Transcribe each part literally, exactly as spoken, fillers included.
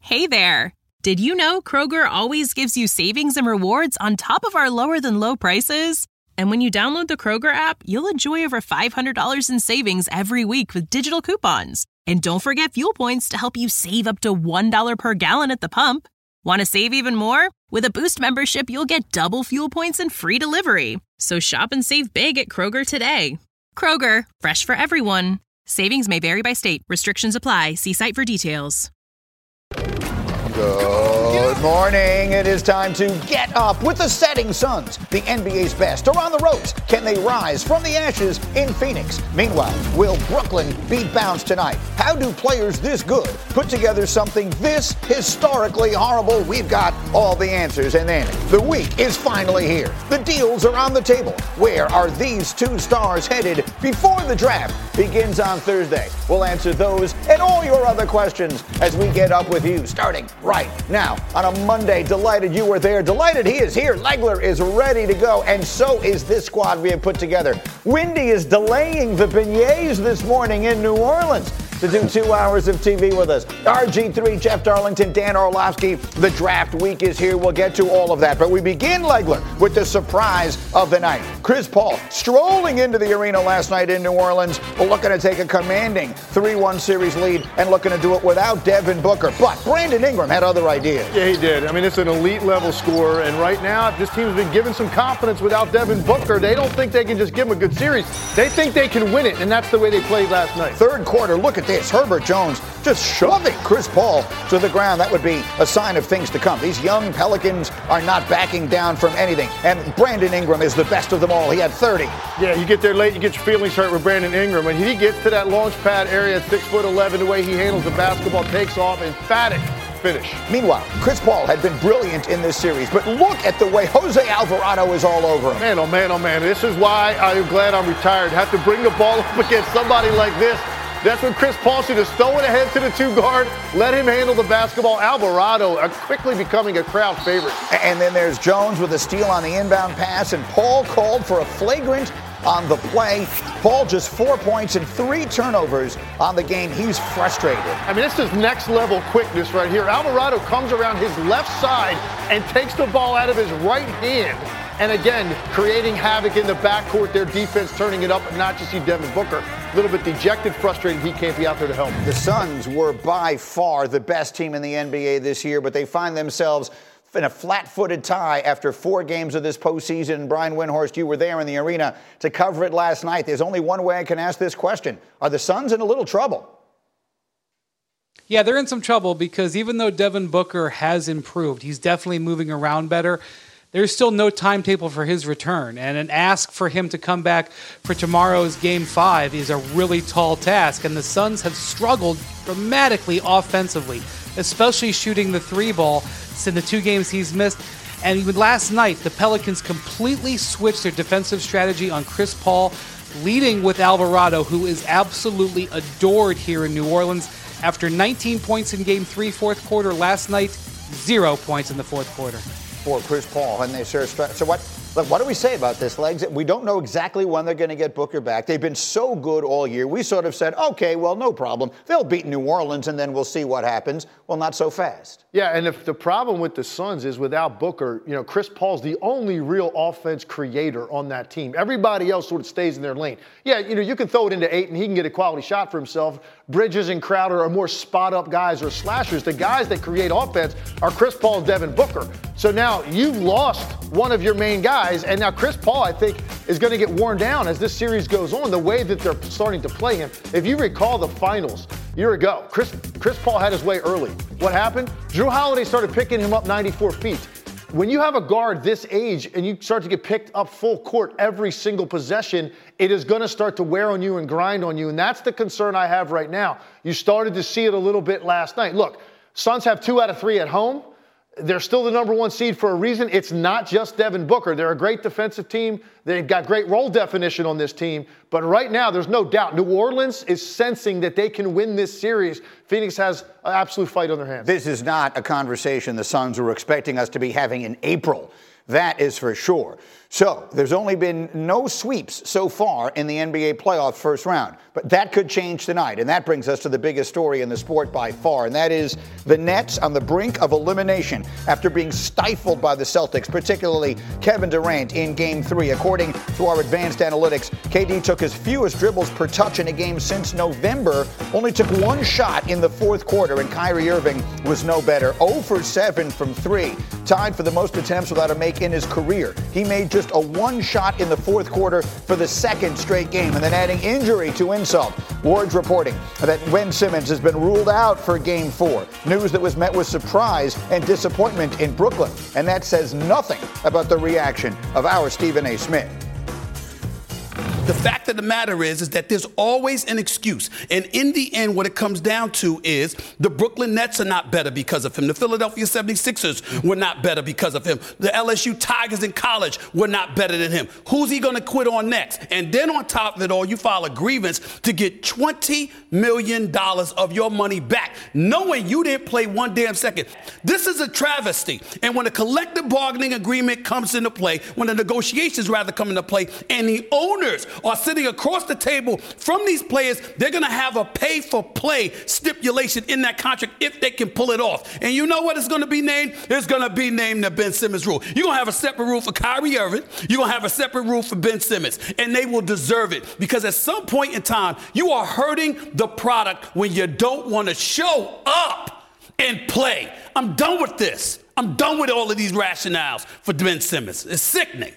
Hey there! Did you know Kroger always gives you savings and rewards on top of our lower-than-low prices? And when you download the Kroger app, you'll enjoy over five hundred dollars in savings every week with digital coupons. And don't forget fuel points to help you save up to one dollar per gallon at the pump. Want to save even more? With a Boost membership, you'll get double fuel points and free delivery. So shop and save big at Kroger today. Kroger, fresh for everyone. Savings may vary by state. Restrictions apply. See site for details. Good morning. It is time to get up with the setting Suns. The N B A's best are on the ropes. Can they rise from the ashes in Phoenix? Meanwhile, will Brooklyn beat Bounce tonight? How do players this good put together something this historically horrible? We've got all the answers. And then the week is finally here. The deals are on the table. Where are these two stars headed before the draft begins on Thursday? We'll answer those and all your other questions as we get up with you starting right now on a Monday. Delighted you were there. Delighted he is here. Legler is ready to go, and so is this squad we have put together. Wendy is delaying the beignets this morning in New Orleans to do two hours of T V with us. R G three, Jeff Darlington, Dan Orlovsky. The draft week is here. We'll get to all of that. But we begin, Legler, with the surprise of the night. Chris Paul strolling into the arena last night in New Orleans, looking to take a commanding three one series lead and looking to do it without Devin Booker. But Brandon Ingram had other ideas. Yeah, he did. I mean, it's an elite level scorer. And right now, this team's been given some confidence without Devin Booker. They don't think they can just give him a good series. They think they can win it, and that's the way they played last night. Third quarter, look at this. Herbert Jones just shoving Chris Paul to the ground. That would be a sign of things to come. These young Pelicans are not backing down from anything. And Brandon Ingram is the best of them all. He had thirty. Yeah, you get there late, you get your feelings hurt with Brandon Ingram. When he gets to that launch pad area at six foot eleven, the way he handles the basketball, takes off, emphatic finish. Meanwhile, Chris Paul had been brilliant in this series, but look at the way Jose Alvarado is all over him. Man, oh man, oh man. This is why I'm glad I'm retired. Have to bring the ball up against somebody like this. That's what Chris Paul should just throw it ahead to the two guard, let him handle the basketball. Alvarado are quickly becoming a crowd favorite. And then there's Jones with a steal on the inbound pass, and Paul called for a flagrant on the play. Paul just four points and three turnovers on the game. He's frustrated. I mean, this is next level quickness right here. Alvarado comes around his left side and takes the ball out of his right hand. And again, creating havoc in the backcourt, their defense turning it up, and not just see Devin Booker. A little bit dejected, frustrated he can't be out there to help. The Suns were by far the best team in the N B A this year, but they find themselves in a flat-footed tie after four games of this postseason. Brian Windhorst, you were there in the arena to cover it last night. There's only one way I can ask this question. Are the Suns in a little trouble? Yeah, they're in some trouble because even though Devin Booker has improved, he's definitely moving around better. There's still no timetable for his return, and an ask for him to come back for tomorrow's Game five is a really tall task, and the Suns have struggled dramatically offensively, especially shooting the three ball in the two games he's missed. And even last night, the Pelicans completely switched their defensive strategy on Chris Paul, leading with Alvarado, who is absolutely adored here in New Orleans. After nineteen points in Game three, fourth quarter last night, zero points in the fourth quarter. For Chris Paul, and they sure. So what? Look, what do we say about this, Legs? We don't know exactly when they're going to get Booker back. They've been so good all year. We sort of said, okay, well, no problem. They'll beat New Orleans, and then we'll see what happens. Well, not so fast. Yeah, and if the problem with the Suns is without Booker, you know, Chris Paul's the only real offense creator on that team. Everybody else sort of stays in their lane. Yeah, you know, you can throw it into eight, and he can get a quality shot for himself. Bridges and Crowder are more spot-up guys or slashers. The guys that create offense are Chris Paul and Devin Booker. So now you've lost one of your main guys, and now Chris Paul, I think, is going to get worn down as this series goes on, the way that they're starting to play him. If you recall the finals a year ago, Chris, Chris Paul had his way early. What happened? Jrue Holiday started picking him up ninety-four feet. When you have a guard this age and you start to get picked up full court every single possession, it is going to start to wear on you and grind on you, and that's the concern I have right now. You started to see it a little bit last night. Look, Suns have two out of three at home. They're still the number one seed for a reason. It's not just Devin Booker. They're a great defensive team. They've got great role definition on this team. But right now, there's no doubt. New Orleans is sensing that they can win this series. Phoenix has an absolute fight on their hands. This is not a conversation the Suns were expecting us to be having in April. That is for sure. So there's only been no sweeps so far in the N B A playoff first round. But that could change tonight. And that brings us to the biggest story in the sport by far. And that is the Nets on the brink of elimination after being stifled by the Celtics, particularly Kevin Durant in game three. According to our advanced analytics, K D took his fewest dribbles per touch in a game since November, only took one shot in the fourth quarter, and Kyrie Irving was no better. zero for seven from three, tied for the most attempts without a make in his career. He made just a one shot in the fourth quarter for the second straight game, and then adding injury to insult. Ward's reporting that Ben Simmons has been ruled out for game four, news that was met with surprise and disappointment in Brooklyn, and that says nothing about the reaction of our Stephen A. Smith. The fact of the matter is, is that there's always an excuse. And in the end, what it comes down to is the Brooklyn Nets are not better because of him. The Philadelphia seventy-sixers were not better because of him. The L S U Tigers in college were not better than him. Who's he going to quit on next? And then on top of it all, you file a grievance to get twenty million dollars of your money back, knowing you didn't play one damn second. This is a travesty. And when a collective bargaining agreement comes into play, when the negotiations rather come into play, and the owners are sitting across the table from these players, they're going to have a pay-for-play stipulation in that contract if they can pull it off. And you know what it's going to be named? It's going to be named the Ben Simmons rule. You're going to have a separate rule for Kyrie Irving. You're going to have a separate rule for Ben Simmons. And they will deserve it, because at some point in time, you are hurting the product when you don't want to show up and play. I'm done with this. I'm done with all of these rationales for Ben Simmons. It's sickening.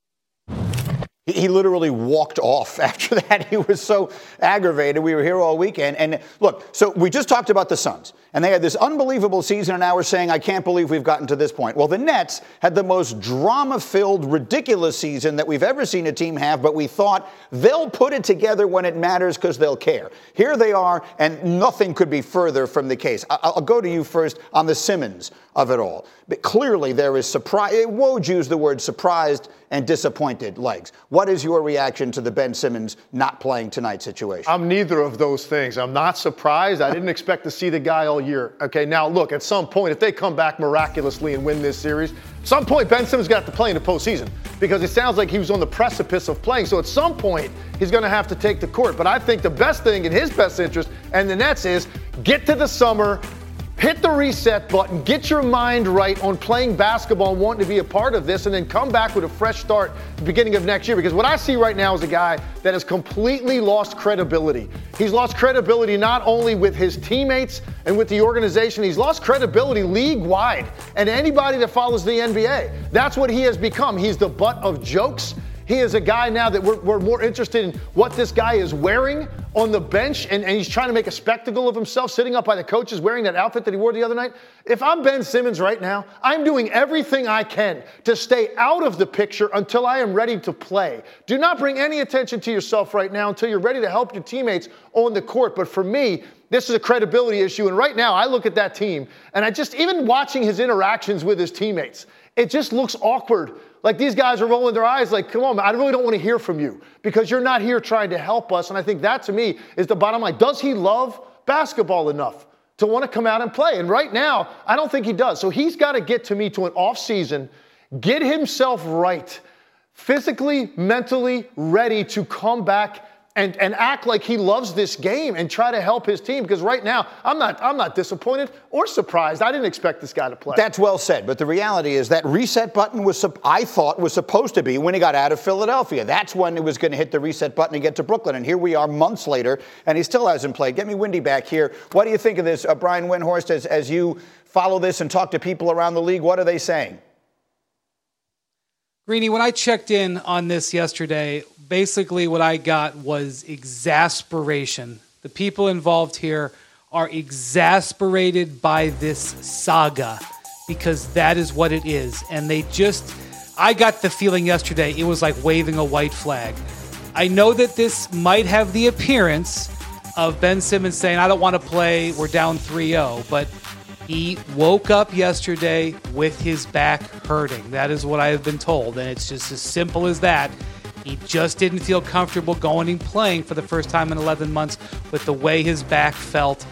He literally walked off after that. He was so aggravated. We were here all weekend. And look, so we just talked about the Suns. And they had this unbelievable season, and now we're saying, I can't believe we've gotten to this point. Well, the Nets had the most drama-filled, ridiculous season that we've ever seen a team have, but we thought they'll put it together when it matters because they'll care. Here they are, and nothing could be further from the case. I'll go to you first on the Simmons of it all. But clearly there is surprise. Woj used the word surprised and disappointed legs. What is your reaction to the Ben Simmons not playing tonight situation? I'm neither of those things. I'm not surprised. I didn't expect to see the guy all year. Okay, now look, at some point, if they come back miraculously and win this series, at some point Ben Simmons got to play in the postseason, because it sounds like he was on the precipice of playing. So at some point, he's going to have to take the court. But I think the best thing in his best interest and the Nets is get to the summer, hit the reset button, get your mind right on playing basketball and wanting to be a part of this, and then come back with a fresh start at the beginning of next year. Because what I see right now is a guy that has completely lost credibility. He's lost credibility not only with his teammates and with the organization, he's lost credibility league-wide and anybody that follows the N B A. That's what he has become. He's the butt of jokes. He is a guy now that we're, we're more interested in what this guy is wearing on the bench, and, and he's trying to make a spectacle of himself sitting up by the coaches wearing that outfit that he wore the other night. If I'm Ben Simmons right now, I'm doing everything I can to stay out of the picture until I am ready to play. Do not bring any attention to yourself right now until you're ready to help your teammates on the court. But for me, this is a credibility issue, and right now I look at that team, and I just, even watching his interactions with his teammates, it just looks awkward. Like these guys are rolling their eyes like, come on, man, I really don't want to hear from you because you're not here trying to help us. And I think that, to me, is the bottom line. Does he love basketball enough to want to come out and play? And right now, I don't think he does. So he's got to get, to me, to an off season, get himself right, physically, mentally ready to come back and, and act like he loves this game and try to help his team. Because right now, I'm not I'm not disappointed or surprised. I didn't expect this guy to play. That's well said. But the reality is that reset button was, I thought, was supposed to be when he got out of Philadelphia. That's when it was going to hit the reset button and get to Brooklyn. And here we are months later, and he still hasn't played. Get me Windy back here. What do you think of this, uh, Brian Windhorst, as, as you follow this and talk to people around the league? What are they saying? Greeny, when I checked in on this yesterday, basically what I got was exasperation. The people involved here are exasperated by this saga because that is what it is. And they just, I got the feeling yesterday it was like waving a white flag. I know that this might have the appearance of Ben Simmons saying, I don't want to play, we're down three oh, but he woke up yesterday with his back hurting. That is what I have been told, and it's just as simple as that. He just didn't feel comfortable going and playing for the first time in eleven months with the way his back felt.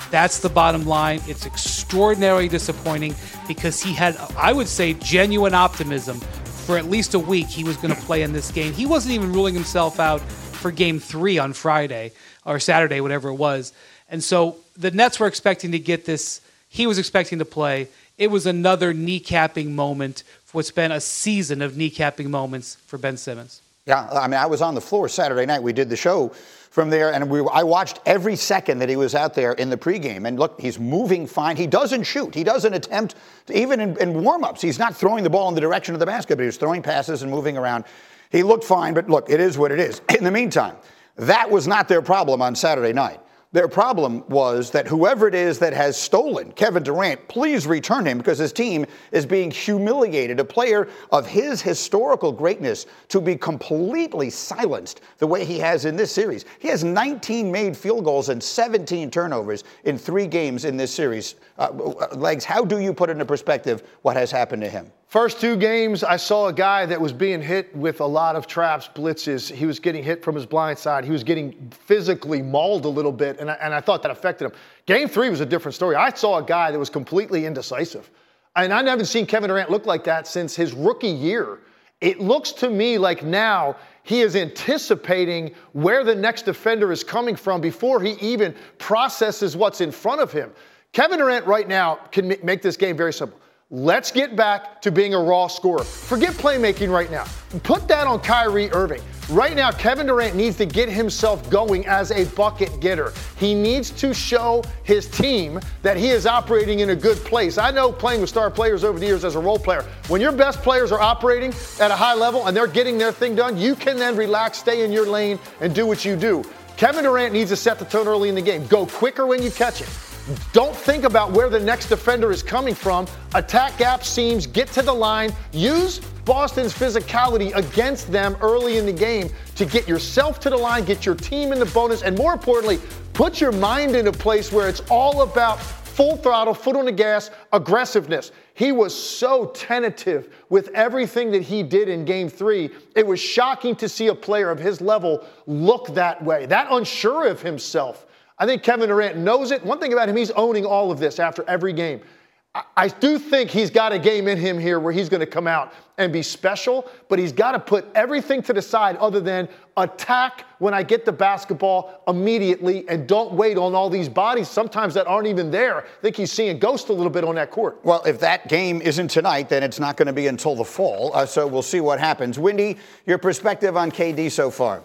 That's the bottom line. It's extraordinarily disappointing because he had, I would say, genuine optimism for at least a week he was going to play in this game. He wasn't even ruling himself out for game three on Friday or Saturday, whatever it was. And so the Nets were expecting to get this. He was expecting to play. It was another kneecapping moment for what's been a season of kneecapping moments for Ben Simmons. Yeah, I mean, I was on the floor Saturday night. We did the show from there, and we, I watched every second that he was out there in the pregame. And look, he's moving fine. He doesn't shoot. He doesn't attempt, to, even in, in warm-ups, he's not throwing the ball in the direction of the basket, but he was throwing passes and moving around. He looked fine, but look, it is what it is. In the meantime, that was not their problem on Saturday night. Their problem was that whoever it is that has stolen Kevin Durant, please return him because his team is being humiliated. A player of his historical greatness to be completely silenced the way he has in this series. He has nineteen made field goals and seventeen turnovers in three games in this series. Uh, Legs, how do you put into perspective what has happened to him? First two games, I saw a guy that was being hit with a lot of traps, blitzes. He was getting hit from his blind side. He was getting physically mauled a little bit, and I, and I thought that affected him. Game three was a different story. I saw a guy that was completely indecisive. And I haven't seen Kevin Durant look like that since his rookie year. It looks to me like now he is anticipating where the next defender is coming from before he even processes what's in front of him. Kevin Durant right now can make this game very simple. Let's get back to being a raw scorer. Forget playmaking right now. Put that on Kyrie Irving. Right now, Kevin Durant needs to get himself going as a bucket getter. He needs to show his team that he is operating in a good place. I know playing with star players over the years as a role player, when your best players are operating at a high level and they're getting their thing done, you can then relax, stay in your lane, and do what you do. Kevin Durant needs to set the tone early in the game. Go quicker when you catch it. Don't think about where the next defender is coming from. Attack gap seams, get to the line. Use Boston's physicality against them early in the game to get yourself to the line, get your team in the bonus, and more importantly, put your mind in a place where it's all about full throttle, foot on the gas, aggressiveness. He was so tentative with everything that he did in game three. It was shocking to see a player of his level look that way, that unsure of himself. I think Kevin Durant knows it. One thing about him, he's owning all of this after every game. I, I do think he's got a game in him here where he's going to come out and be special, but he's got to put everything to the side other than attack when I get the basketball immediately and don't wait on all these bodies sometimes that aren't even there. I think he's seeing ghost a little bit on that court. Well, if that game isn't tonight, then it's not going to be until the fall, uh, so we'll see what happens. Windy, your perspective on K D so far?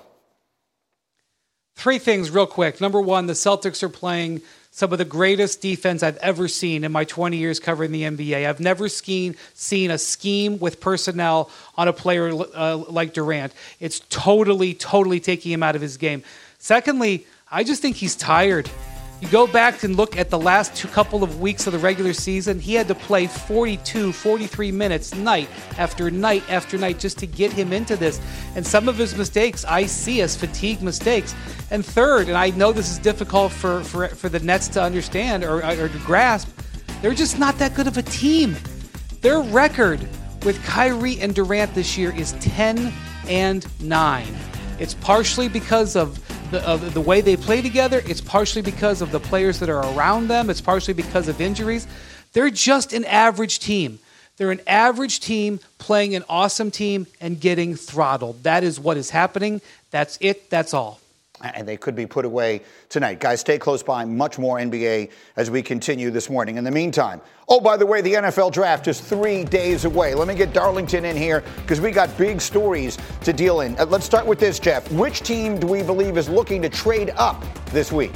Three things real quick. Number one, the Celtics are playing some of the greatest defense I've ever seen in my twenty years covering the N B A. I've never seen, seen a scheme with personnel on a player uh, like Durant. It's totally, totally taking him out of his game. Secondly, I just think he's tired. You go back and look at the last two couple of weeks of the regular season, he had to play forty-two, forty-three minutes night after night after night just to get him into this. And some of his mistakes I see as fatigue mistakes. And third, and I know this is difficult for, for, for the Nets to understand or, or to grasp, they're just not that good of a team. Their record with Kyrie and Durant this year is ten and nine. It's partially because of The, of the way they play together. It's partially because of the players that are around them. It's partially because of injuries. They're just an average team. They're an average team playing an awesome team and getting throttled. That is what is happening. That's it. That's all. And they could be put away tonight. Guys, stay close by. Much more N B A as we continue this morning. In the meantime, oh, by the way, the N F L draft is three days away. Let me get Darlington in here because we got big stories to deal in. Uh, let's start with this, Jeff. Which team do we believe is looking to trade up this week?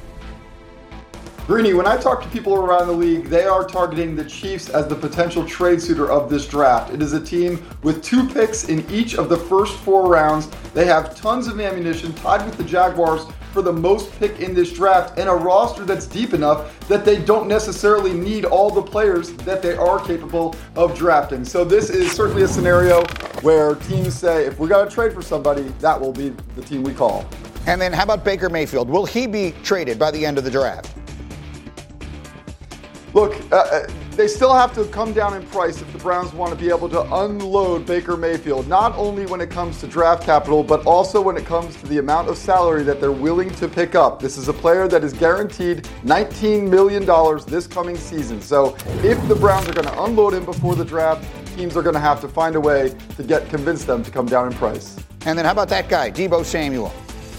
Greeny, when I talk to people around the league, they are targeting the Chiefs as the potential trade suitor of this draft. It is a team with two picks in each of the first four rounds. They have tons of ammunition, tied with the Jaguars for the most pick in this draft, and a roster that's deep enough that they don't necessarily need all the players that they are capable of drafting. So this is certainly a scenario where teams say, if we got to trade for somebody, that will be the team we call. And then how about Baker Mayfield? Will he be traded by the end of the draft? Look, uh, they still have to come down in price if the Browns want to be able to unload Baker Mayfield, not only when it comes to draft capital, but also when it comes to the amount of salary that they're willing to pick up. This is a player that is guaranteed nineteen million dollars this coming season. So if the Browns are going to unload him before the draft, teams are going to have to find a way to get convince them to come down in price. And then how about that guy, Deebo Samuel?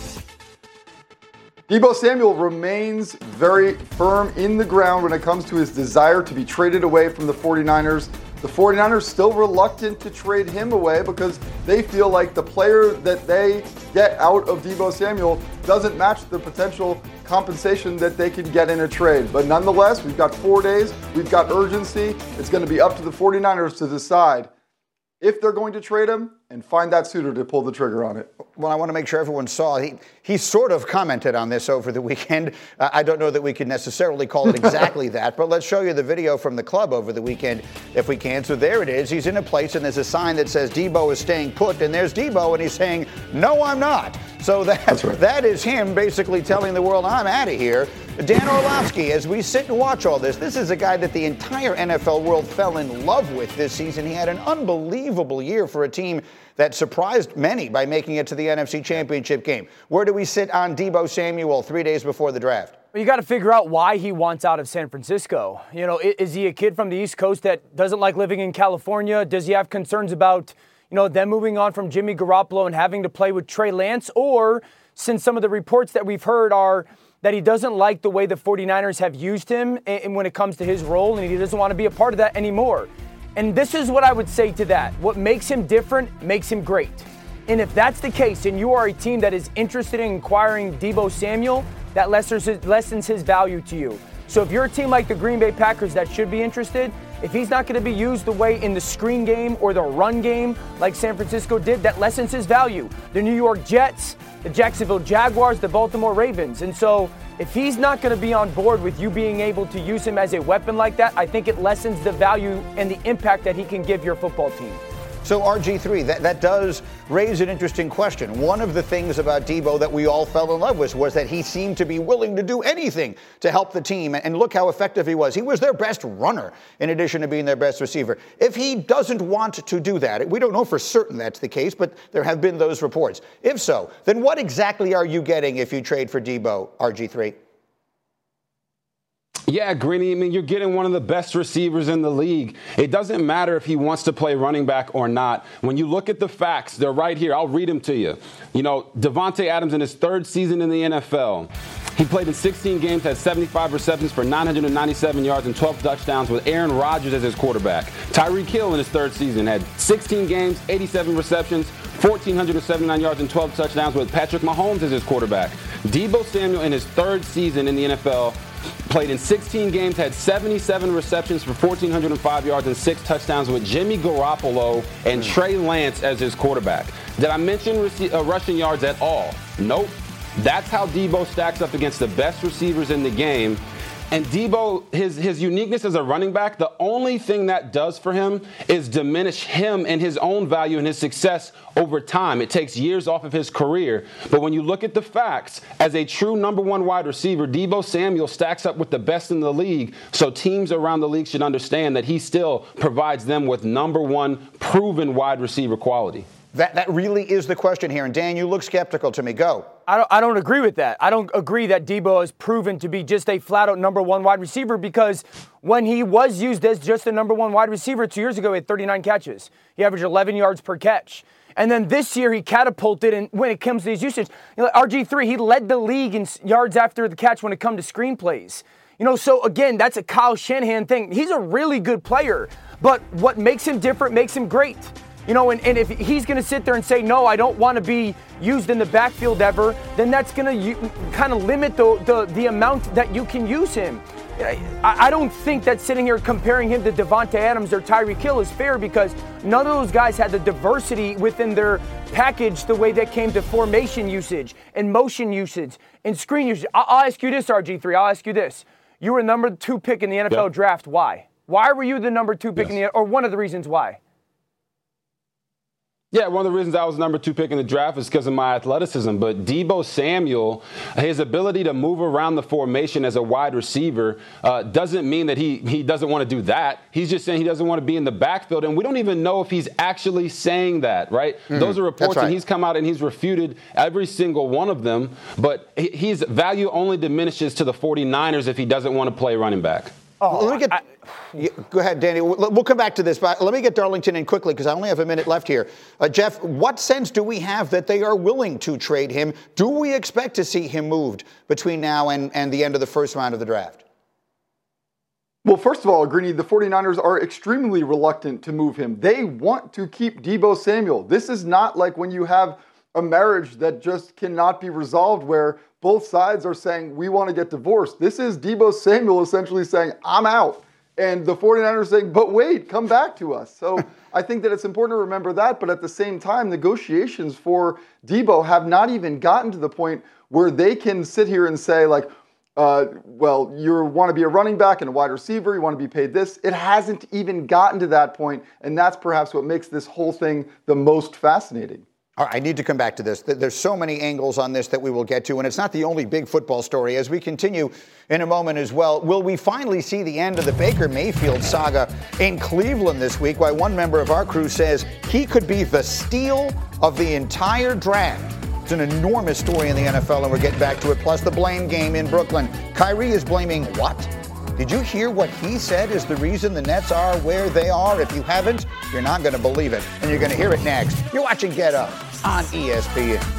Deebo Samuel remains very firm in the ground when it comes to his desire to be traded away from the 49ers. The 49ers still reluctant to trade him away because they feel like the player that they get out of Deebo Samuel doesn't match the potential compensation that they can get in a trade. But nonetheless, we've got four days. We've got urgency. It's going to be up to the 49ers to decide if they're going to trade him and find that suitor to pull the trigger on it. Well, I want to make sure everyone saw. He, he sort of commented on this over the weekend. Uh, I don't know that we could necessarily call it exactly that, but let's show you the video from the club over the weekend if we can. So there it is. He's in a place, and there's a sign that says Deebo is staying put, and there's Deebo, and he's saying, no, I'm not. So that, That's right. that is him basically telling the world, I'm out of here. Dan Orlovsky, as we sit and watch all this, this is a guy that the entire N F L world fell in love with this season. He had an unbelievable year for a team that surprised many by making it to the N F C Championship game. Where do we sit on Deebo Samuel three days before the draft? Well, you got to figure out why he wants out of San Francisco. You know, is he a kid from the East Coast that doesn't like living in California? Does he have concerns about, you know, them moving on from Jimmy Garoppolo and having to play with Trey Lance? Or, since some of the reports that we've heard are that he doesn't like the way the 49ers have used him and when it comes to his role, and he doesn't want to be a part of that anymore. And this is what I would say to that. What makes him different makes him great. And if that's the case, and you are a team that is interested in acquiring Deebo Samuel, that lessens his, lessens his value to you. So if you're a team like the Green Bay Packers that should be interested, if he's not going to be used the way in the screen game or the run game like San Francisco did, that lessens his value. The New York Jets, the Jacksonville Jaguars, the Baltimore Ravens. And so if he's not going to be on board with you being able to use him as a weapon like that, I think it lessens the value and the impact that he can give your football team. So R G three, that, that does raise an interesting question. One of the things about Deebo that we all fell in love with was that he seemed to be willing to do anything to help the team. And look how effective he was. He was their best runner in addition to being their best receiver. If he doesn't want to do that, we don't know for certain that's the case, but there have been those reports. If so, then what exactly are you getting if you trade for Deebo, R G three? Yeah, Greeny, I mean, you're getting one of the best receivers in the league. It doesn't matter if he wants to play running back or not. When you look at the facts, they're right here. I'll read them to you. You know, Davante Adams in his third season in the N F L, he played in sixteen games, had seventy-five receptions for nine hundred ninety-seven yards and twelve touchdowns with Aaron Rodgers as his quarterback. Tyreek Hill in his third season had sixteen games, eighty-seven receptions, one thousand four hundred seventy-nine yards and twelve touchdowns with Patrick Mahomes as his quarterback. Deebo Samuel in his third season in the N F L played in sixteen games, had seventy-seven receptions for one thousand four hundred five yards and six touchdowns with Jimmy Garoppolo and Trey Lance as his quarterback. Did I mention rec- uh, rushing yards at all? Nope. That's how Deebo stacks up against the best receivers in the game. And Deebo, his, his uniqueness as a running back, the only thing that does for him is diminish him and his own value and his success over time. It takes years off of his career. But when you look at the facts, as a true number one wide receiver, Deebo Samuel stacks up with the best in the league. So teams around the league should understand that he still provides them with number one proven wide receiver quality. That that really is the question here. And Dan, you look skeptical to me. Go. I don't, I don't agree with that. I don't agree that Deebo has proven to be just a flat-out number one wide receiver, because when he was used as just a number one wide receiver two years ago, he had thirty-nine catches. He averaged eleven yards per catch. And then this year he catapulted, and when it comes to his usage, you know, R G three, he led the league in yards after the catch when it comes to screenplays. You know, so again, that's a Kyle Shanahan thing. He's a really good player, but what makes him different makes him great. You know, and, and if he's going to sit there and say, no, I don't want to be used in the backfield ever, then that's going to kind of limit the, the the amount that you can use him. I, I don't think that sitting here comparing him to Davante Adams or Tyreek Hill is fair, because none of those guys had the diversity within their package the way that came to formation usage and motion usage and screen usage. I'll, I'll ask you this, R G three. I'll ask you this. You were number two pick in the N F L yep. draft. Why? Why were you the number two pick yes. in the, or one of the reasons why? Yeah, one of the reasons I was number two pick in the draft is because of my athleticism. But Deebo Samuel, his ability to move around the formation as a wide receiver uh, doesn't mean that he, he doesn't want to do that. He's just saying he doesn't want to be in the backfield. And we don't even know if he's actually saying that, right? Mm-hmm. Those are reports, right. And he's come out and he's refuted every single one of them. But his value only diminishes to the 49ers if he doesn't want to play running back. Oh, let me get. I, yeah, go ahead, Danny. We'll, we'll come back to this, but let me get Darlington in quickly because I only have a minute left here. Uh, Jeff, what sense do we have that they are willing to trade him? Do we expect to see him moved between now and, and the end of the first round of the draft? Well, first of all, Greeny, the 49ers are extremely reluctant to move him. They want to keep Deebo Samuel. This is not like when you have a marriage that just cannot be resolved where both sides are saying, we want to get divorced. This is Deebo Samuel essentially saying, I'm out. And the 49ers saying, but wait, come back to us. So I think that it's important to remember that. But at the same time, negotiations for Deebo have not even gotten to the point where they can sit here and say, like, uh, well, you want to be a running back and a wide receiver, you want to be paid this. It hasn't even gotten to that point. And that's perhaps what makes this whole thing the most fascinating. All right, I need to come back to this. There's so many angles on this that we will get to, and it's not the only big football story. As we continue in a moment as well, will we finally see the end of the Baker Mayfield saga in Cleveland this week? Why one member of our crew says he could be the steal of the entire draft. It's an enormous story in the N F L, and we're getting back to it. Plus the blame game in Brooklyn. Kyrie is blaming what? Did you hear what he said is the reason the Nets are where they are? If you haven't, you're not going to believe it. And you're going to hear it next. You're watching Get Up on E S P N.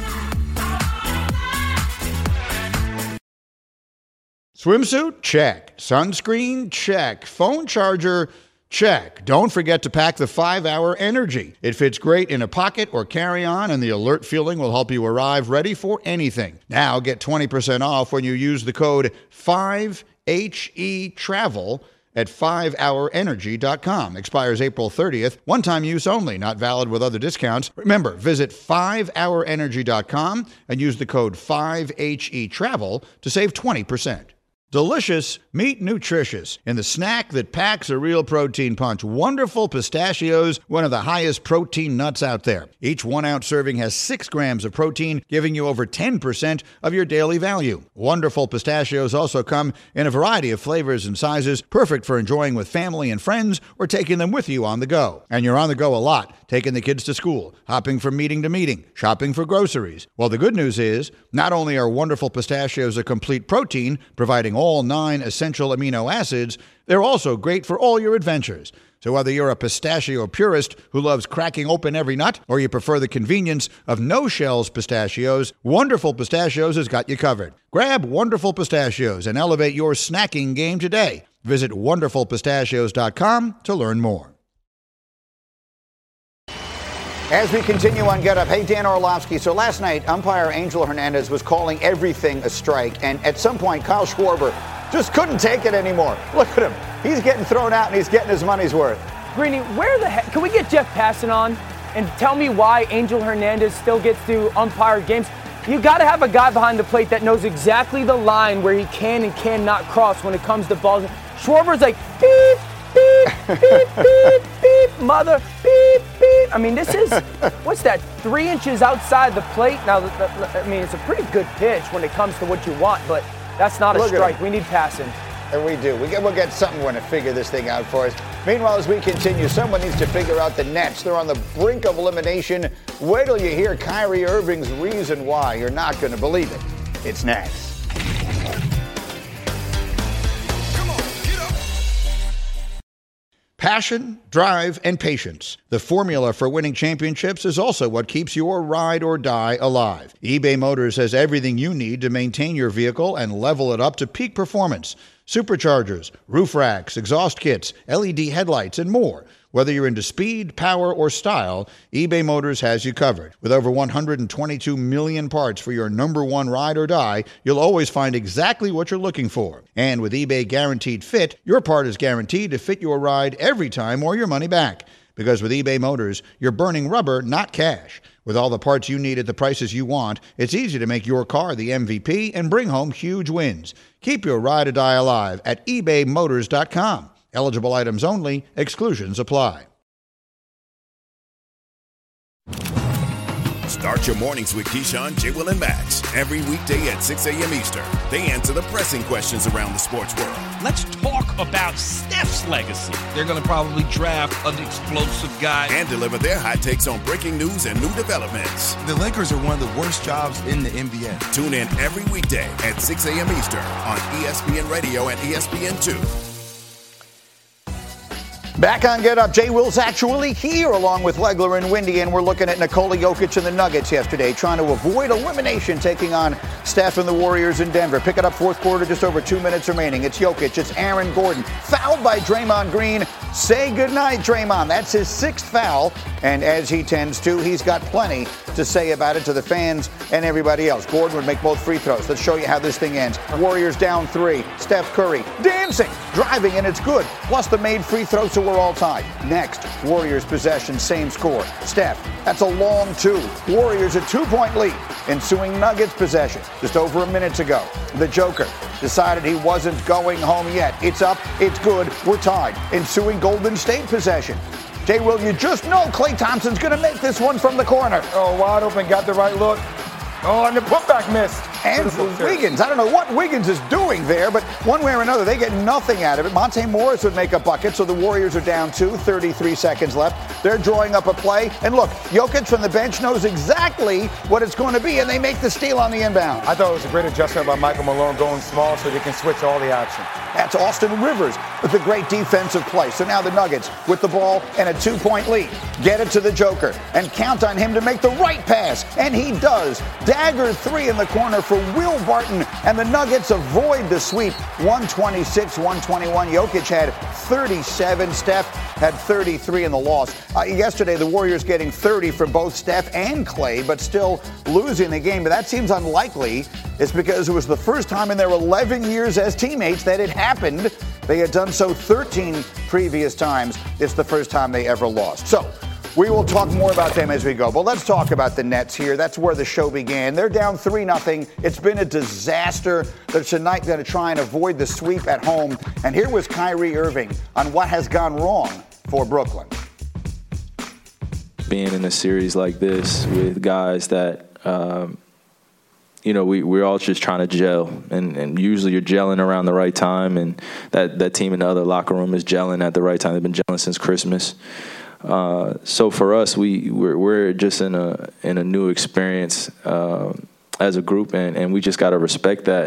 Swimsuit? Check. Sunscreen? Check. Phone charger? Check. Don't forget to pack the five hour Energy. It fits great in a pocket or carry-on, and the alert feeling will help you arrive ready for anything. Now get twenty percent off when you use the code five H E Travel at five hour energy dot com. Expires April thirtieth. One-time use only. Not valid with other discounts. Remember, visit five hour energy dot com and use the code five H E Travel to save twenty percent. Delicious, meet nutritious. In the snack that packs a real protein punch, Wonderful Pistachios, one of the highest protein nuts out there. Each one-ounce serving has six grams of protein, giving you over ten percent of your daily value. Wonderful Pistachios also come in a variety of flavors and sizes, perfect for enjoying with family and friends or taking them with you on the go. And you're on the go a lot, taking the kids to school, hopping from meeting to meeting, shopping for groceries. Well, the good news is, not only are Wonderful Pistachios a complete protein, providing all nine essential amino acids, they're also great for all your adventures. So whether you're a pistachio purist who loves cracking open every nut, or you prefer the convenience of no-shells pistachios, Wonderful Pistachios has got you covered. Grab Wonderful Pistachios and elevate your snacking game today. Visit wonderful pistachios dot com to learn more. As we continue on Get Up, hey, Dan Orlovsky. So last night, umpire Angel Hernandez was calling everything a strike. And at some point, Kyle Schwarber just couldn't take it anymore. Look at him. He's getting thrown out and he's getting his money's worth. Greeny, where the heck? Can we get Jeff Passan on and tell me why Angel Hernandez still gets to umpire games? You got to have a guy behind the plate that knows exactly the line where he can and cannot cross when it comes to balls. Schwarber's like, beep, beep, beep, beep, beep, mother, beep, beep. I mean, this is, what's that, three inches outside the plate? Now, I mean, it's a pretty good pitch when it comes to what you want, but that's not a Look strike. We need passing. And we do. We get, we'll get someone to figure this thing out for us. Meanwhile, as we continue, someone needs to figure out the Nets. They're on the brink of elimination. Wait till you hear Kyrie Irving's reason why. You're not going to believe it. It's next. Passion, drive, and patience. The formula for winning championships is also what keeps your ride or die alive. eBay Motors has everything you need to maintain your vehicle and level it up to peak performance. Superchargers, roof racks, exhaust kits, L E D headlights, and more. Whether you're into speed, power, or style, eBay Motors has you covered. With over one hundred twenty-two million parts for your number one ride or die, you'll always find exactly what you're looking for. And with eBay Guaranteed Fit, your part is guaranteed to fit your ride every time or your money back. Because with eBay Motors, you're burning rubber, not cash. With all the parts you need at the prices you want, it's easy to make your car the M V P and bring home huge wins. Keep your ride or die alive at ebay motors dot com. Eligible items only. Exclusions apply. Start your mornings with Keyshawn, J. Will, and Max. Every weekday at six a.m. Eastern. They answer the pressing questions around the sports world. Let's talk about Steph's legacy. They're going to probably draft an explosive guy. And deliver their hot takes on breaking news and new developments. The Lakers are one of the worst jobs in the N B A. Tune in every weekday at six a.m. Eastern on E S P N Radio and E S P N two. Back on Get Up, Jay Will's actually here along with Legler and Windy, and we're looking at Nikola Jokic and the Nuggets yesterday, trying to avoid elimination, taking on Steph and the Warriors in Denver. Pick it up fourth quarter, just over two minutes remaining. It's Jokic, it's Aaron Gordon, fouled by Draymond Green. Say goodnight, Draymond. That's his sixth foul, and as he tends to, he's got plenty to say about it to the fans and everybody else. Gordon would make both free throws. Let's show you how this thing ends. Warriors down three. Steph Curry dancing, driving, and it's good. Plus the made free throw, so we're all tied. Next, Warriors possession, same score. Steph, that's a long two. Warriors a two-point lead. Ensuing Nuggets possession just over a minute ago. The Joker decided he wasn't going home yet. It's up, it's good, we're tied. Ensuing Golden State possession. Jay Will, you just know Klay Thompson's going to make this one from the corner. Oh, wide open, got the right look. Oh, and the putback missed. Andrew Wiggins. I don't know what Wiggins is doing there, but one way or another, they get nothing out of it. Monte Morris would make a bucket, so the Warriors are down two, thirty-three seconds left. They're drawing up a play. And look, Jokic from the bench knows exactly what it's going to be, and they make the steal on the inbound. I thought it was a great adjustment by Michael Malone going small so they can switch all the action. That's Austin Rivers with a great defensive play. So now the Nuggets with the ball and a two-point lead. Get it to the Joker and count on him to make the right pass. And he does. Dagger three in the corner for Will Barton, and the Nuggets avoid the sweep. one twenty-six one twenty-one. Jokic had thirty-seven. Steph had thirty-three in the loss. Uh, yesterday, the Warriors getting thirty from both Steph and Klay, but still losing the game. But that seems unlikely. It's because it was the first time in their eleven years as teammates that it happened. They had done so thirteen previous times. It's the first time they ever lost. So we will talk more about them as we go. But let's talk about the Nets here. That's where the show began. They're down three nothing. It's been a disaster. They're tonight going to try and avoid the sweep at home. And here was Kyrie Irving on what has gone wrong for Brooklyn. Being in a series like this with guys that, um, you know, we, we're all just trying to gel. And, and usually you're gelling around the right time. And that, that team in the other locker room is gelling at the right time. They've been gelling since Christmas. Uh, so for us, we we're, we're just in a in a new experience uh, as a group, and, and we just got to respect that.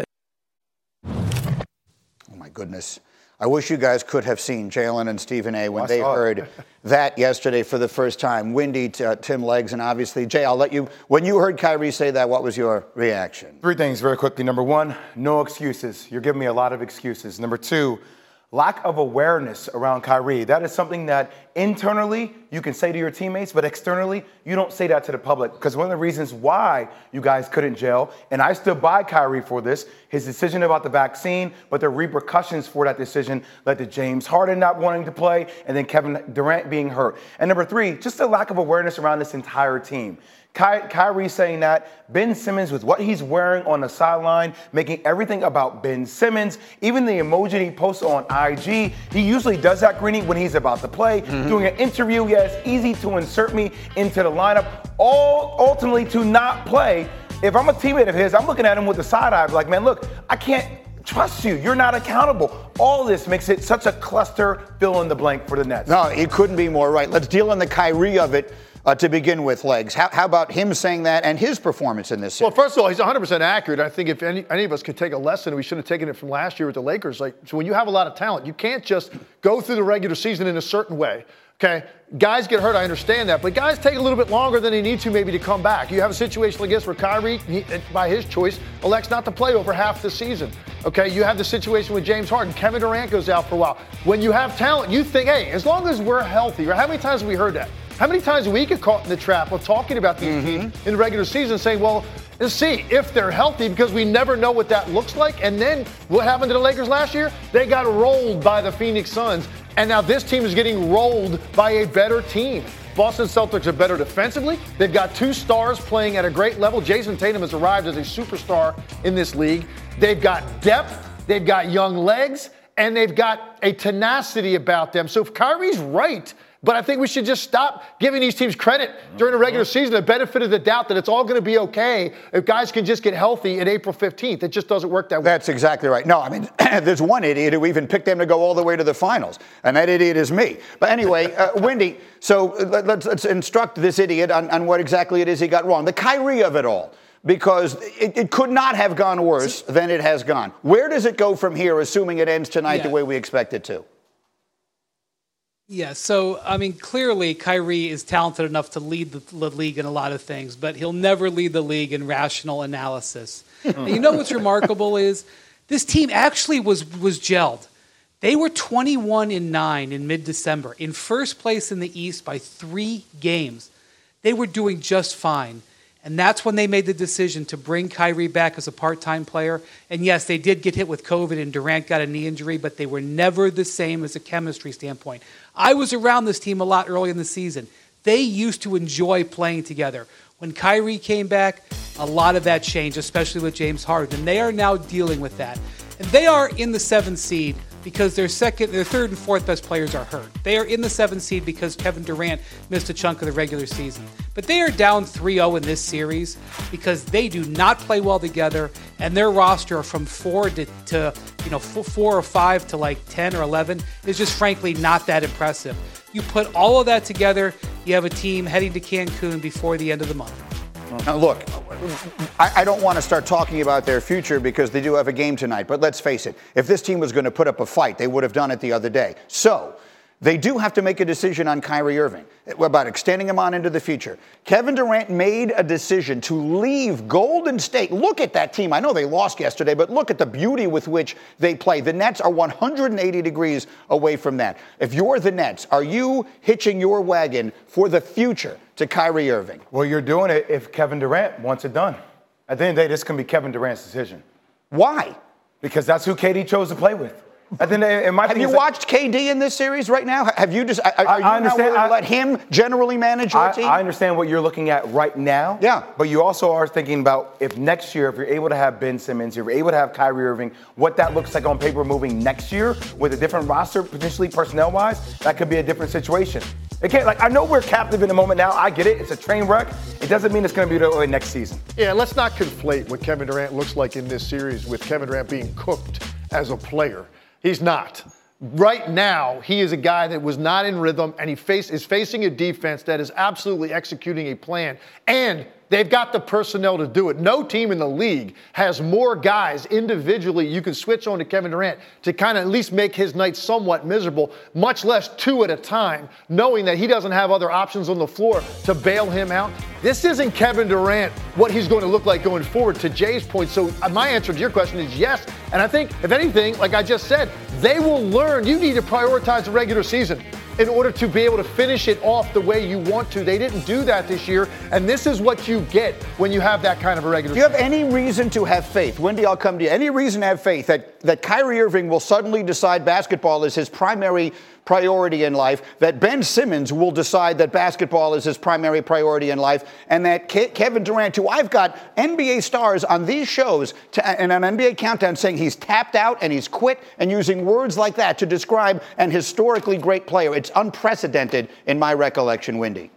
Oh my goodness! I wish you guys could have seen Jalen and Stephen A. when I they saw it. heard that yesterday for the first time. Windy, uh, Tim Leggs, and obviously Jay. I'll let you. When you heard Kyrie say that, what was your reaction? Three things very quickly. Number one, no excuses. You're giving me a lot of excuses. Number two, lack of awareness around Kyrie. That is something that internally you can say to your teammates, but externally you don't say that to the public. Because one of the reasons why you guys couldn't gel, and I stood by Kyrie for this, his decision about the vaccine, but the repercussions for that decision led to James Harden not wanting to play and then Kevin Durant being hurt. And number three, just a lack of awareness around this entire team. Ky- Kyrie saying that, Ben Simmons with what he's wearing on the sideline, making everything about Ben Simmons, even the emoji he posts on I G, he usually does that, Greeny, when he's about to play, mm-hmm. doing an interview, yeah, it's easy to insert me into the lineup, all ultimately to not play. If I'm a teammate of his, I'm looking at him with the side eye, like, man, look, I can't trust you. You're not accountable. All this makes it such a cluster fill in the blank for the Nets. No, it couldn't be more right. Let's deal in the Kyrie of it. Uh, to begin with, Legs. How, how about him saying that and his performance in this series? Well, first of all, he's one hundred percent accurate. I think if any, any of us could take a lesson, we should have taken it from last year with the Lakers. Like, so when you have a lot of talent, you can't just go through the regular season in a certain way. Okay, guys get hurt, I understand that, but guys take a little bit longer than they need to maybe to come back. You have a situation like this where Kyrie, he, by his choice, elects not to play over half the season. Okay, you have the situation with James Harden. Kevin Durant goes out for a while. When you have talent, you think, hey, as long as we're healthy, right? How many times have we heard that? How many times have we get caught in the trap of talking about these mm-hmm. teams in the regular season, saying, well, let's see if they're healthy, because we never know what that looks like. And then what happened to the Lakers last year? They got rolled by the Phoenix Suns. And now this team is getting rolled by a better team. Boston Celtics are better defensively. They've got two stars playing at a great level. Jason Tatum has arrived as a superstar in this league. They've got depth. They've got young legs. And they've got a tenacity about them. So if Kyrie's right But I think we should just stop giving these teams credit during the regular season, the benefit of the doubt that it's all going to be okay if guys can just get healthy at April fifteenth. It just doesn't work that way. That's exactly right. No, I mean, there's one idiot who even picked them to go all the way to the finals, and that idiot is me. But anyway, uh, Wendy, so let's, let's instruct this idiot on, on what exactly it is he got wrong. The Kyrie of it all. Because it, it could not have gone worse than it has gone. Where does it go from here, assuming it ends tonight yeah. the way we expect it to? Yeah, so, I mean, clearly Kyrie is talented enough to lead the, the league in a lot of things, but he'll never lead the league in rational analysis. And you know what's remarkable is this team actually was was gelled. They were twenty-one and nine in mid-December, in first place in the East by three games. They were doing just fine. And that's when they made the decision to bring Kyrie back as a part-time player. And yes, they did get hit with COVID and Durant got a knee injury, but they were never the same as a chemistry standpoint. I was around this team a lot early in the season. They used to enjoy playing together. When Kyrie came back, a lot of that changed, especially with James Harden. And they are now dealing with that. And they are in the seventh seed because their second, their third and fourth best players are hurt. They are in the seventh seed because Kevin Durant missed a chunk of the regular season. But they are down three oh in this series because they do not play well together, and their roster from four to, to you know four or five to like ten or eleven is just frankly not that impressive. You put all of that together, you have a team heading to Cancun before the end of the month. Now, look, I, I don't want to start talking about their future because they do have a game tonight. But let's face it, if this team was going to put up a fight, they would have done it the other day. So they do have to make a decision on Kyrie Irving about extending him on into the future. Kevin Durant made a decision to leave Golden State. Look at that team. I know they lost yesterday, but look at the beauty with which they play. The Nets are one hundred eighty degrees away from that. If you're the Nets, are you hitching your wagon for the future to Kyrie Irving? Well, you're doing it if Kevin Durant wants it done. At the end of the day, this can be Kevin Durant's decision. Why? Because that's who K D chose to play with. At the end of the day, in my Have you watched K D in this series right now? Have you just? Are, are I, you I understand. now willing to let him generally manage your I, team? I understand what you're looking at right now. Yeah. But you also are thinking about if next year, if you're able to have Ben Simmons, if you're able to have Kyrie Irving, what that looks like on paper moving next year with a different roster, potentially personnel-wise, that could be a different situation. It can't, like, I know we're captive in the moment now. I get it. It's a train wreck. It doesn't mean it's going to be the way next season. Yeah, let's not conflate what Kevin Durant looks like in this series with Kevin Durant being cooked as a player. He's not. Right now, he is a guy that was not in rhythm, and he face, is facing a defense that is absolutely executing a plan. And they've got the personnel to do it. No team in the league has more guys individually you can switch on to Kevin Durant to kind of at least make his night somewhat miserable, much less two at a time, knowing that he doesn't have other options on the floor to bail him out. This isn't Kevin Durant, what he's going to look like going forward, to Jay's point. So my answer to your question is yes. And I think, if anything, like I just said, they will learn. You need to prioritize the regular season in order to be able to finish it off the way you want to. They didn't do that this year, and this is what you get when you have that kind of a regular season. Do you season. have any reason to have faith? Wendy, I'll come to you. Any reason to have faith that, that Kyrie Irving will suddenly decide basketball is his primary priority in life, that Ben Simmons will decide that basketball is his primary priority in life, and that Ke- Kevin Durant, who I've got N B A stars on these shows to, and an N B A countdown saying he's tapped out and he's quit, and using words like that to describe an historically great player. It's unprecedented in my recollection, Wendy.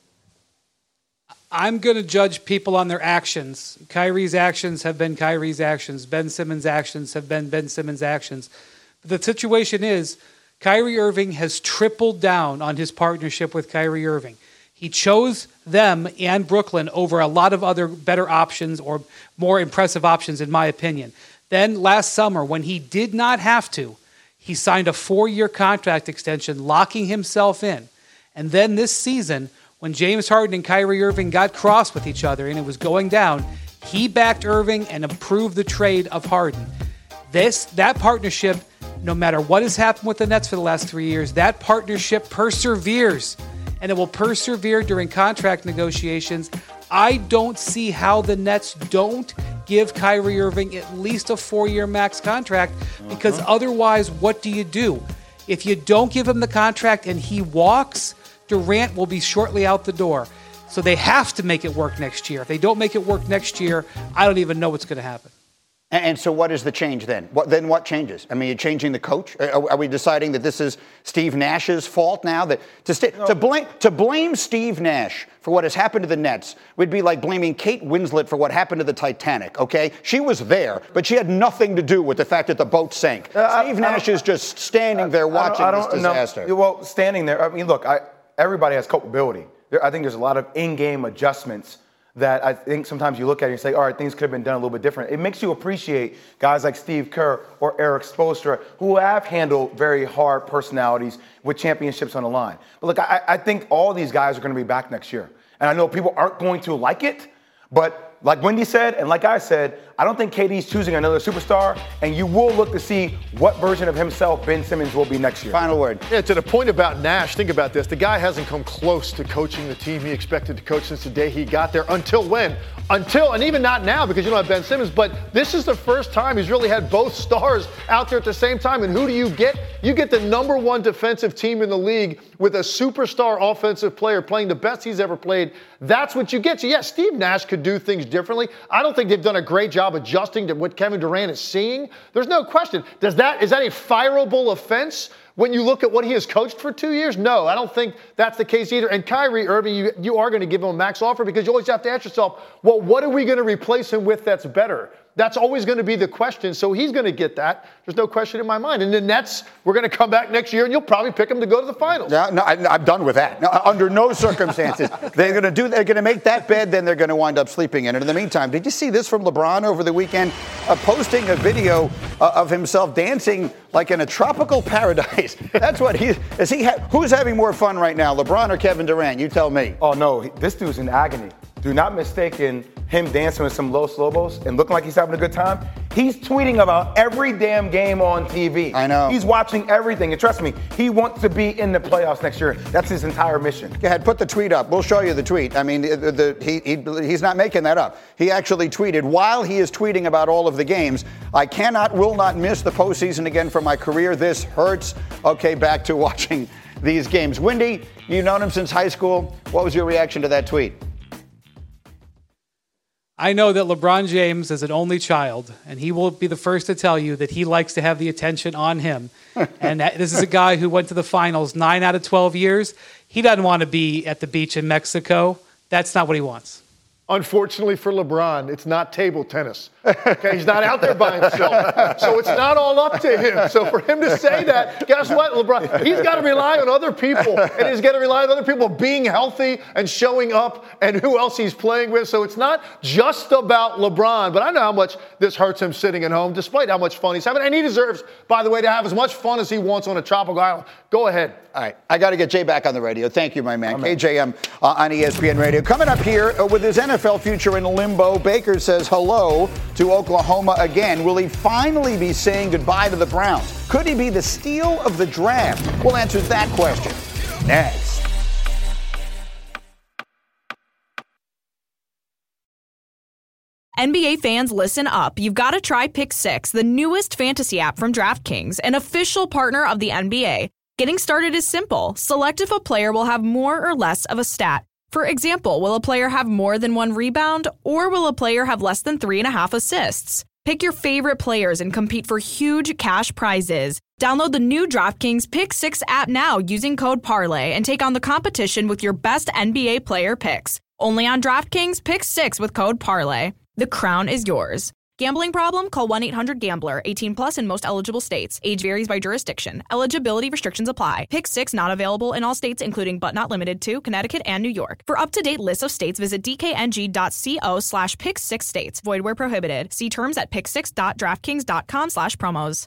I'm going to judge people on their actions. Kyrie's actions have been Kyrie's actions. Ben Simmons' actions have been Ben Simmons' actions. But the situation is, Kyrie Irving has tripled down on his partnership with Kyrie Irving. He chose them and Brooklyn over a lot of other better options or more impressive options, in my opinion. Then last summer, when he did not have to, he signed a four-year contract extension, locking himself in. And then this season, when James Harden and Kyrie Irving got cross with each other and it was going down, he backed Irving and approved the trade of Harden. This, that partnership, no matter what has happened with the Nets for the last three years, that partnership perseveres, and it will persevere during contract negotiations. I don't see how the Nets don't give Kyrie Irving at least a four-year max contract, because uh-huh. otherwise, what do you do? If you don't give him the contract and he walks, Durant will be shortly out the door. So they have to make it work next year. If they don't make it work next year, I don't even know what's going to happen. And so what is the change then? What, then what changes? I mean, you're changing the coach? Are, are we deciding that this is Steve Nash's fault now? That to, st- no. to, blame, to blame Steve Nash for what has happened to the Nets would be like blaming Kate Winslet for what happened to the Titanic, okay? She was there, but she had nothing to do with the fact that the boat sank. Uh, Steve I, Nash I is just standing there watching I don't, I don't, this disaster. No, well, standing there, I mean, look, I, everybody has culpability. There, I think there's a lot of in-game adjustments that I think sometimes you look at it and say, all right, things could have been done a little bit different. It makes you appreciate guys like Steve Kerr or Eric Spoelstra who have handled very hard personalities with championships on the line. But look, I, I think all these guys are going to be back next year. And I know people aren't going to like it, but like Wendy said, and like I said, I don't think K D's choosing another superstar, and you will look to see what version of himself Ben Simmons will be next year. Final word. Yeah, to the point about Nash, think about this. The guy hasn't come close to coaching the team he expected to coach since the day he got there. Until when? Until, and even not now because you don't have Ben Simmons, but this is the first time he's really had both stars out there at the same time. And who do you get? You get the number one defensive team in the league with a superstar offensive player playing the best he's ever played. That's what you get. So, yes, Steve Nash could do things differently. I don't think they've done a great job adjusting to what Kevin Durant is seeing. There's no question. Does that is that a fireable offense when you look at what he has coached for two years? No, I don't think that's the case either. And Kyrie Irving, you, you are going to give him a max offer because you always have to ask yourself, well, what are we going to replace him with that's better? That's always going to be the question. So he's going to get that. There's no question in my mind. And the Nets, we're going to come back next year, and you'll probably pick them to go to the finals. No, no, I, I'm done with that. No, under no circumstances. They're going to do. They're going to make that bed, then they're going to wind up sleeping in it. In the meantime, did you see this from LeBron over the weekend? Uh, posting a video uh, of himself dancing like in a tropical paradise. That's what he is. He ha- who's having more fun right now, LeBron or Kevin Durant? You tell me. Oh no, this dude's in agony. Do not mistake in him dancing with some Los Lobos and looking like he's having a good time. He's tweeting about every damn game on T V. I know. He's watching everything. And trust me, he wants to be in the playoffs next year. That's his entire mission. Go ahead, put the tweet up. We'll show you the tweet. I mean, the, the, he, he, he's not making that up. He actually tweeted, while he is tweeting about all of the games, I cannot, will not miss the postseason again for my career. This hurts. Okay, back to watching these games. Wendy, you've known him since high school. What was your reaction to that tweet? I know that LeBron James is an only child, and he will be the first to tell you that he likes to have the attention on him. And that, this is a guy who went to the finals nine out of twelve years. He doesn't want to be at the beach in Mexico. That's not what he wants. Unfortunately for LeBron, it's not table tennis. Okay, he's not out there by himself. So it's not all up to him. So for him to say that, guess what, LeBron? He's got to rely on other people. And he's got to rely on other people being healthy and showing up and who else he's playing with. So it's not just about LeBron. But I know how much this hurts him sitting at home, despite how much fun he's having. And he deserves, by the way, to have as much fun as he wants on a tropical island. Go ahead. All right. I got to get Jay back on the radio. Thank you, my man. Amen. K J M uh, on E S P N Radio. Coming up here uh, with his N F L future in limbo, Baker says hello to Oklahoma again. Will he finally be saying goodbye to the Browns? Could he be the steal of the draft? We'll answer that question next. N B A fans, listen up. You've got to try Pick Six, the newest fantasy app from DraftKings, an official partner of the N B A. Getting started is simple. Select if a player will have more or less of a stat. For example, will a player have more than one rebound, or will a player have less than three and a half assists? Pick your favorite players and compete for huge cash prizes. Download the new DraftKings Pick Six app now using code Parlay and take on the competition with your best N B A player picks. Only on DraftKings Pick Six with code Parlay. The crown is yours. Gambling problem? Call one eight hundred gambler. eighteen plus in most eligible states. Age varies by jurisdiction. Eligibility restrictions apply. Pick Six not available in all states, including but not limited to Connecticut and New York. For up-to-date list of states, visit dkng.co slash pick six states. Void where prohibited. See terms at pick six dot draftkings dot com slash promos.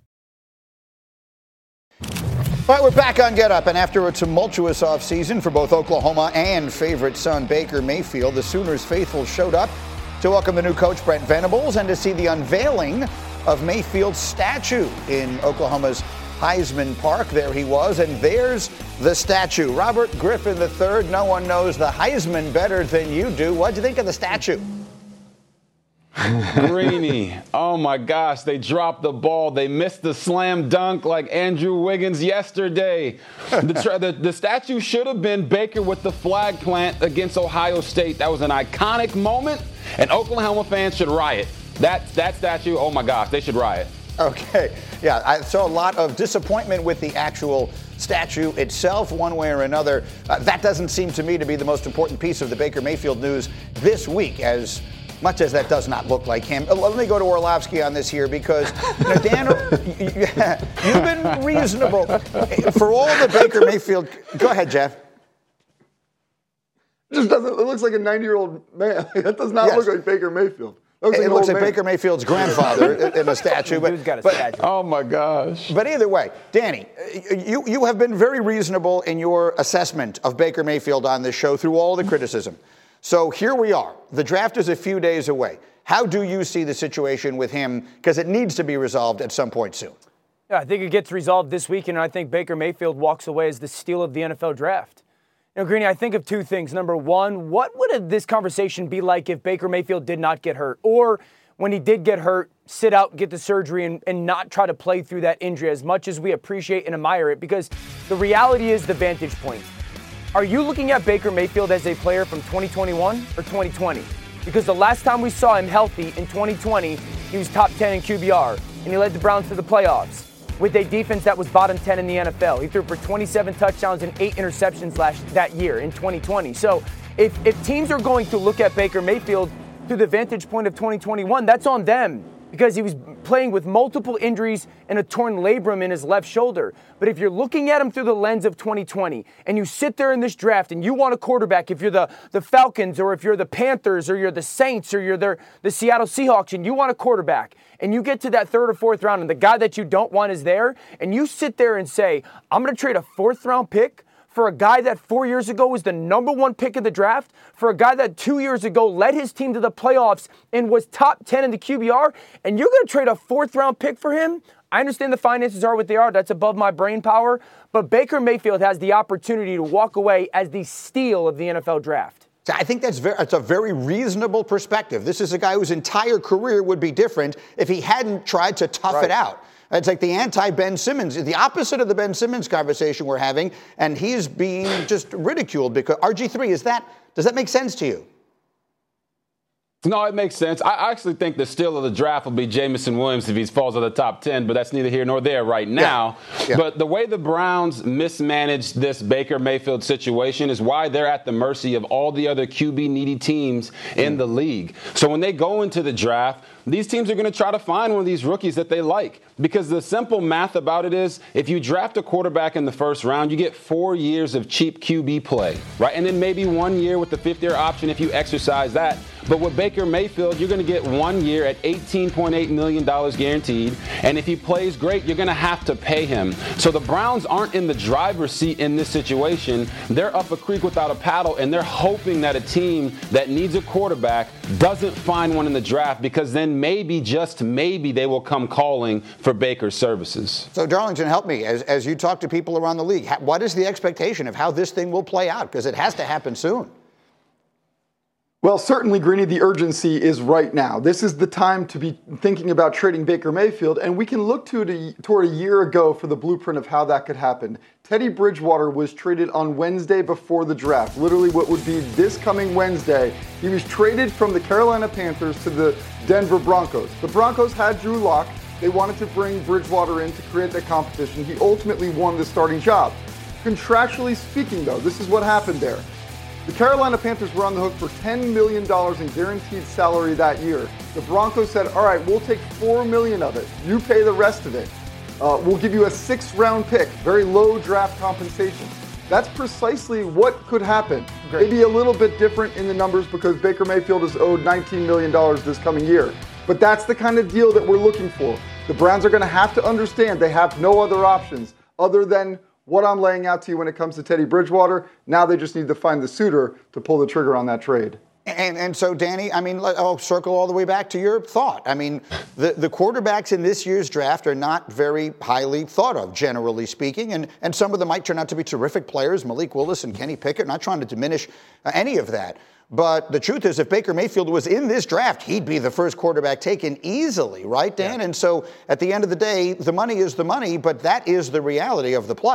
All right, we're back on Get Up, and after a tumultuous offseason for both Oklahoma and favorite son Baker Mayfield, the Sooners faithful showed up to welcome the new coach, Brent Venables, and to see the unveiling of Mayfield's statue in Oklahoma's Heisman Park. There he was, and there's the statue. Robert Griffin the third, no one knows the Heisman better than you do. What'd you think of the statue? Greeny. Oh, my gosh. They dropped the ball. They missed the slam dunk like Andrew Wiggins yesterday. The, tra- the, the statue should have been Baker with the flag plant against Ohio State. That was an iconic moment, and Oklahoma fans should riot. That that statue, oh my gosh, they should riot. Okay. Yeah, I saw a lot of disappointment with the actual statue itself, one way or another. Uh, that doesn't seem to me to be the most important piece of the Baker Mayfield news this week, as much as that does not look like him. Uh, let me go to Orlovsky on this here because, you know, Dan, you've been reasonable for all the Baker Mayfield. Go ahead, Jeff. It just doesn't. It looks like a ninety-year-old man. That does not Yes. look like Baker Mayfield. It looks it like, looks an like old Baker man. Mayfield's grandfather in a statue. But, got a but, statue. Oh my gosh. But either way, Danny, you, you have been very reasonable in your assessment of Baker Mayfield on this show through all the criticism. So here we are. The draft is a few days away. How do you see the situation with him? Because it needs to be resolved at some point soon. Yeah, I think it gets resolved this weekend, and I think Baker Mayfield walks away as the steal of the N F L draft. You know, Greeny, I think of two things. Number one, what would this conversation be like if Baker Mayfield did not get hurt? Or when he did get hurt, sit out, get the surgery, and, and not try to play through that injury as much as we appreciate and admire it? Because the reality is the vantage point. Are you looking at Baker Mayfield as a player from twenty twenty-one or twenty twenty? Because the last time we saw him healthy in twenty twenty, he was top ten in Q B R, and he led the Browns to the playoffs with a defense that was bottom ten in the N F L. He threw for twenty-seven touchdowns and eight interceptions last that year in twenty twenty. So if, if teams are going to look at Baker Mayfield through the vantage point of twenty twenty-one, that's on them because he was playing with multiple injuries and a torn labrum in his left shoulder. But if you're looking at him through the lens of twenty twenty and you sit there in this draft and you want a quarterback, if you're the, the Falcons or if you're the Panthers or you're the Saints or you're the, the Seattle Seahawks and you want a quarterback and you get to that third or fourth round and the guy that you don't want is there and you sit there and say, I'm going to trade a fourth round pick for a guy that four years ago was the number one pick in the draft, for a guy that two years ago led his team to the playoffs and was top ten in the Q B R, and you're going to trade a fourth round pick for him? I understand the finances are what they are. That's above my brain power. But Baker Mayfield has the opportunity to walk away as the steal of the N F L draft. I think that's, very, that's a very reasonable perspective. This is a guy whose entire career would be different if he hadn't tried to tough Right. it out. It's like the anti-Ben Simmons, the opposite of the Ben Simmons conversation we're having, and he's being just ridiculed because R G three, is that, does that make sense to you? No, it makes sense. I actually think the steal of the draft will be Jameson Williams if he falls in the top ten, but that's neither here nor there right now. Yeah. Yeah. But the way the Browns mismanaged this Baker Mayfield situation is why they're at the mercy of all the other Q B-needy teams in mm. the league. So when they go into the draft, these teams are going to try to find one of these rookies that they like. Because the simple math about it is, if you draft a quarterback in the first round, you get four years of cheap Q B play, right? And then maybe one year with the fifth-year option if you exercise that. But with Baker Mayfield, you're going to get one year at eighteen point eight million dollars guaranteed. And if he plays great, you're going to have to pay him. So the Browns aren't in the driver's seat in this situation. They're up a creek without a paddle, and they're hoping that a team that needs a quarterback doesn't find one in the draft, because then maybe, just maybe, they will come calling for Baker's services. So, Darlington, help me. As, as you talk to people around the league, what is the expectation of how this thing will play out? Because it has to happen soon. Well, certainly, Greeny, the urgency is right now. This is the time to be thinking about trading Baker Mayfield, and we can look to a, toward a year ago for the blueprint of how that could happen. Teddy Bridgewater was traded on Wednesday before the draft, literally what would be this coming Wednesday. He was traded from the Carolina Panthers to the Denver Broncos. The Broncos had Drew Lock. They wanted to bring Bridgewater in to create that competition. He ultimately won the starting job. Contractually speaking, though, this is what happened there. The Carolina Panthers were on the hook for ten million dollars in guaranteed salary that year. The Broncos said, all right, we'll take four million dollars of it. You pay the rest of it. Uh, we'll give you a sixth-round pick, very low draft compensation. That's precisely what could happen. Great. Maybe a little bit different in the numbers because Baker Mayfield is owed nineteen million dollars this coming year. But that's the kind of deal that we're looking for. The Browns are going to have to understand they have no other options other than what I'm laying out to you when it comes to Teddy Bridgewater. Now they just need to find the suitor to pull the trigger on that trade. And and so, Danny, I mean, I'll circle all the way back to your thought. I mean, the, the quarterbacks in this year's draft are not very highly thought of, generally speaking, and, and some of them might turn out to be terrific players, Malik Willis and Kenny Pickett, not trying to diminish uh, any of that. But the truth is, if Baker Mayfield was in this draft, he'd be the first quarterback taken easily, right, Dan? Yeah. And so, at the end of the day, the money is the money, but that is the reality of the play.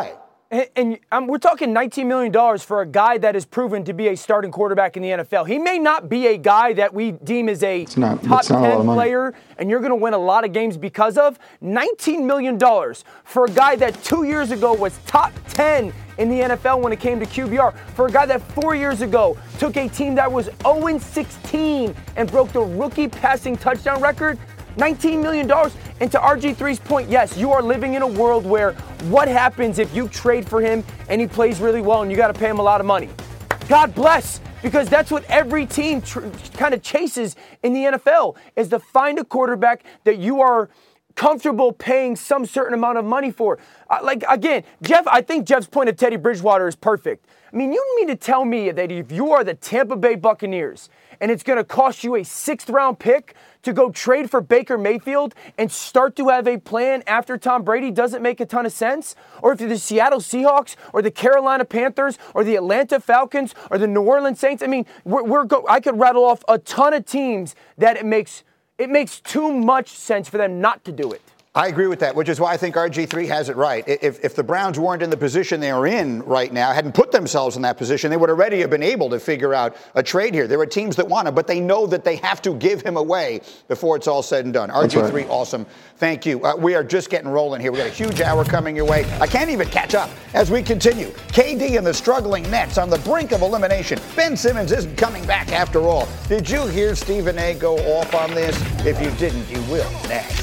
And, and um, we're talking nineteen million dollars for a guy that is proven to be a starting quarterback in the N F L. He may not be a guy that we deem as a not, top ten a player, and you're going to win a lot of games because of nineteen million dollars for a guy that two years ago was top ten in the N F L when it came to Q B R, for a guy that four years ago took a team that was oh and sixteen and broke the rookie passing touchdown record. nineteen million dollars. And to R G three's point, yes, you are living in a world where what happens if you trade for him and he plays really well and you got to pay him a lot of money? God bless, because that's what every team tr- kind of chases in the N F L, is to find a quarterback that you are comfortable paying some certain amount of money for. Uh, like, again, Jeff, I think Jeff's point of Teddy Bridgewater is perfect. I mean, you mean to tell me that if you are the Tampa Bay Buccaneers and it's going to cost you a sixth round pick to go trade for Baker Mayfield and start to have a plan after Tom Brady doesn't make a ton of sense? Or if you're the Seattle Seahawks or the Carolina Panthers or the Atlanta Falcons or the New Orleans Saints, I mean, we're, we're go- I could rattle off a ton of teams that it makes it makes too much sense for them not to do it. I agree with that, which is why I think R G three has it right. If, if the Browns weren't in the position they are in right now, hadn't put themselves in that position, they would already have been able to figure out a trade here. There are teams that want him, but they know that they have to give him away before it's all said and done. R G three, right. Awesome. Thank you. Uh, we are just getting rolling here. We got a huge hour coming your way. I can't even catch up as we continue. K D and the struggling Nets on the brink of elimination. Ben Simmons isn't coming back after all. Did you hear Stephen A. go off on this? If you didn't, you will next.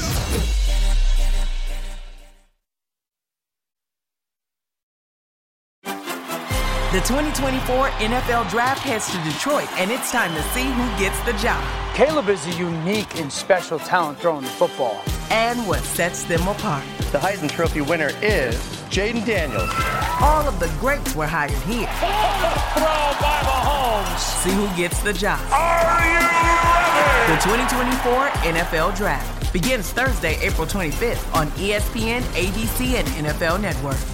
The twenty twenty-four N F L Draft heads to Detroit, and it's time to see who gets the job. Caleb is a unique and special talent throwing the football. And what sets them apart. The Heisman Trophy winner is Jaden Daniels. All of the greats were hired here. Throw by Mahomes. See who gets the job. Are you ready? The twenty twenty-four N F L Draft begins Thursday, April twenty-fifth on E S P N, A B C, and N F L Network.